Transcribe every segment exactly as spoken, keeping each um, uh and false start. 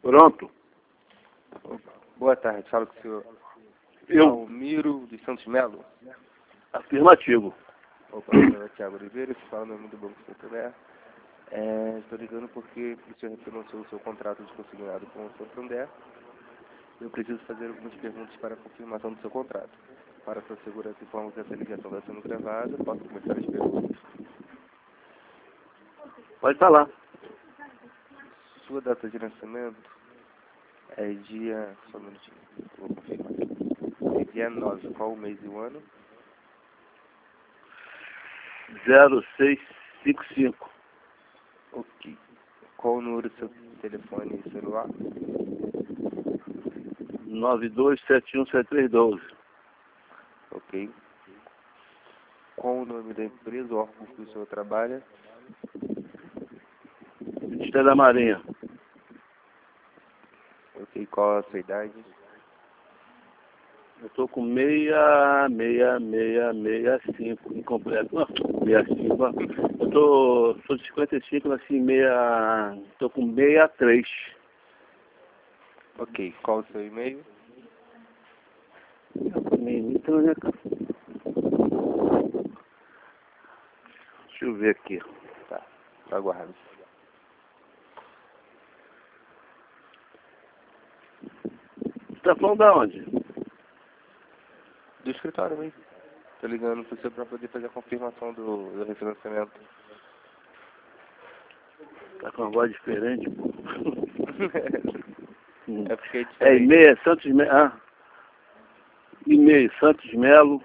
Pronto. Boa tarde, falo com o senhor Eu. Almiro de Santos Melo. Afirmativo. Opa, meu nome é Thiago Oliveira, se fala no nome do Banco Santander. É, estou ligando porque o senhor refinanciou o seu contrato de consignado com o Santander. Eu preciso fazer algumas perguntas para a confirmação do seu contrato. Para sua segurança, informo que essa ligação está sendo gravada. Posso começar as perguntas? Pode falar. Sua data de nascimento é dia... Só um minutinho, vou confirmar. É dia nove, qual o mês e o ano? zero seis cinco cinco. Ok. Qual o número do seu telefone e celular? nove dois sete um sete três um dois. Ok. Qual o nome da empresa ou órgão que o senhor trabalha? Ministério da Marinha. Ok. Qual a sua idade? Eu tô com meia, meia, meia, meia, cinco, incompleto. Não, meia cinco. ó. Eu tô, sou de cinquenta e cinco, nasci em meia, tô com meia três. Ok. Qual o seu e-mail? Então, né, cara? Deixa eu ver aqui. Tá. Aguardo. Você tá falando da onde? Do escritório mesmo. Tô ligando pro senhor para poder fazer a confirmação do, do refinanciamento. Tá com uma voz diferente, pô. É porque é É diferente. e-mail, Santos Melo. Ah. E-mail, Santos Melo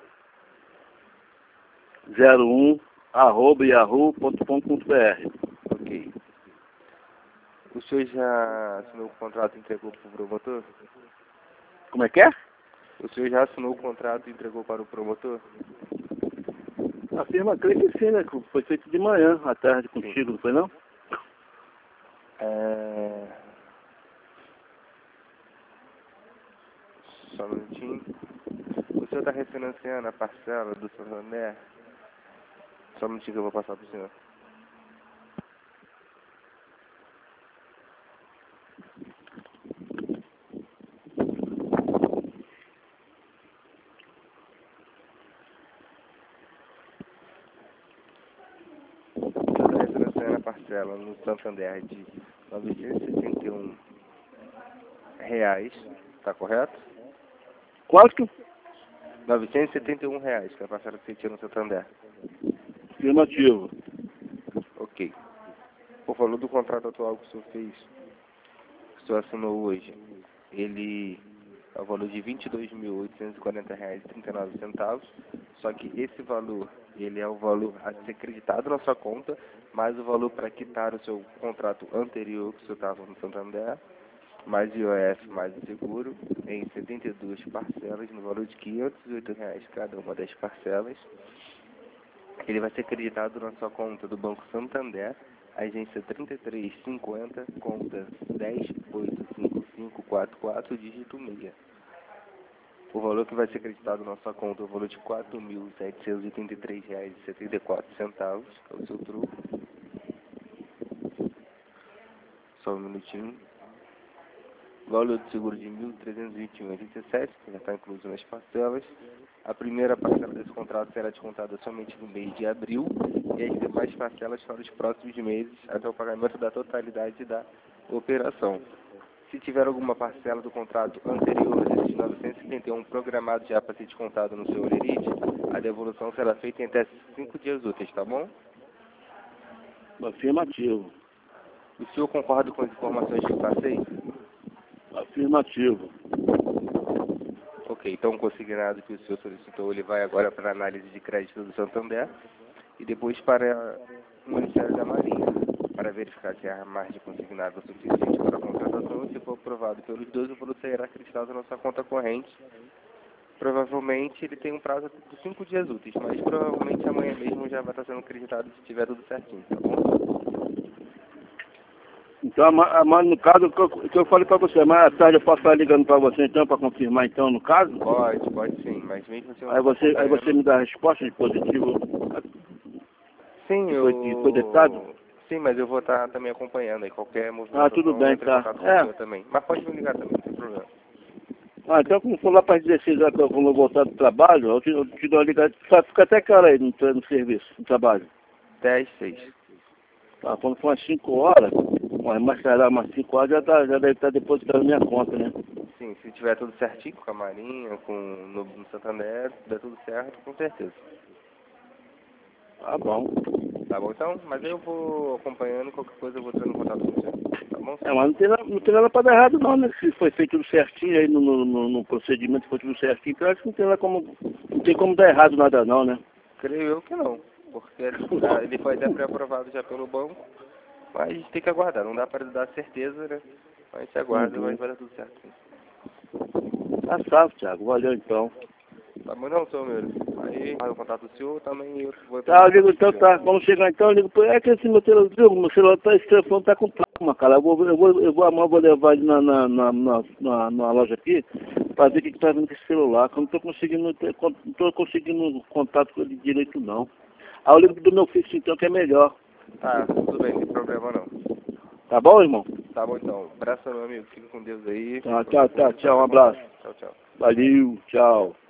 zero um arroba yahoo ponto com ponto br. Ok. O senhor já assinou o contrato e entregou para o promotor? Como é que é? O senhor já assinou o contrato e entregou para o promotor? A firma, creio que sim, né? que Foi feito de manhã, à tarde contigo, não foi não? É... Só um minutinho. O senhor está refinanciando a parcela do Santander? Só um minutinho que eu vou passar para o senhor. O senhor está refinanciando a parcela no Santander de novecentos e setenta e um reais, tá correto? Quanto? novecentos e setenta e um reais, que é a parcela que você tinha no Santander. Afirmativo. Ok. O valor do contrato atual que o senhor fez, que o senhor assinou hoje, ele é o valor de vinte e dois mil oitocentos e quarenta reais e trinta e nove centavos, só que esse valor, ele é o valor a ser creditado na sua conta, mais o valor para quitar o seu contrato anterior que o senhor estava no Santander, mais I O F, mais o seguro, em setenta e duas parcelas, no valor de quinhentos e oito reais cada uma das parcelas. Ele vai ser creditado na sua conta do Banco Santander, agência trinta e três cinquenta, conta dez oito cinco cinco quatro quatro, dígito seis. O valor que vai ser creditado na sua conta é o valor de quatro mil setecentos e oitenta e três reais e setenta e quatro centavos, é o seu troco. Só um minutinho. Valor do seguro de mil trezentos e vinte e um reais e oitenta e sete, que já está incluso nas parcelas. A primeira parcela desse contrato será descontada somente no mês de abril e as demais parcelas para os próximos meses até o pagamento da totalidade da operação. Se tiver alguma parcela do contrato anterior desses novecentos e setenta e um programado já para ser descontado no seu holerite, a devolução será feita em até cinco dias úteis, tá bom? Afirmativo. O senhor concorda com as informações que eu passei? Afirmativo. Ok, então o consignado que o senhor solicitou, ele vai agora para a análise de crédito do Santander e depois para o Ministério da Marinha, para verificar se a margem consignada é suficiente para a contratação e se for aprovado pelos dois, o valor será acreditado na sua conta corrente. Provavelmente ele tem um prazo de cinco dias úteis, mas provavelmente amanhã mesmo já vai estar sendo acreditado se tiver tudo certinho, tá bom? Então, mas no caso, o que eu, que eu falei para você, mais à tarde eu posso estar ligando para você então, para confirmar então, no caso? Pode, pode sim, mas mesmo assim... Aí você, aí você me dá a resposta de positivo Sim, que eu... foi, que foi ditado? Sim, mas eu vou estar também acompanhando aí. Qualquer movimento. Ah, tudo bem, entre em tá. contato com É. o senhor também. Mas pode me ligar também, não tem problema. Ah, então quando for lá para as dezesseis horas, quando eu voltar do trabalho, eu te, eu te dou uma ligada. Fica até que hora aí no, no serviço, no trabalho? dez, seis. Tá, quando for umas cinco horas, mas mais tarde, umas cinco horas já, tá, já deve estar depositando minha conta, né? Sim, se tiver tudo certinho com a Marinha, com no, no Santander, se der tudo certo, com certeza. Tá bom. Tá bom então? Mas eu vou acompanhando, qualquer coisa eu vou entrando em contato com você. Tá bom? É, mas não tem, nada- não tem nada para dar errado não, né? Se foi feito tudo certinho aí no, no, no, no procedimento, foi tudo certinho, então acho que não tem nada como. Não tem como dar errado nada não, né? Creio eu que não, porque ele, ah, ele foi até pré-aprovado já pelo banco, mas a gente tem que aguardar, não dá para dar certeza, né? Mas a gente aguarda, Uhum. mas vai dar tudo certo sim. Tá salvo, Thiago. Valeu então. Tá bom não, seu meu? Aí, o contato do senhor também eu vou Tá, eu entrar em ligo então, contato com o senhor. tá. Vamos chegar então, eu ligo pra... É que esse meu celular, viu? Meu celular tá, esse telefone tá com trauma, cara. Eu vou, eu vou, eu vou, amanhã eu vou levar ele na, na, na, na, na, na loja aqui pra ver o que, que tá vendo com esse celular. Que eu não tô conseguindo, ter- não tô conseguindo contato com ele direito não. Aí eu ligo do meu filho então, que é melhor. Tá, tudo bem, não tem problema não. Tá bom, irmão? Tá bom então, abraço meu amigo, fica com Deus aí. Tá, tchau, tchau, tchau, um abraço. Tchau, tchau. Valeu, tchau.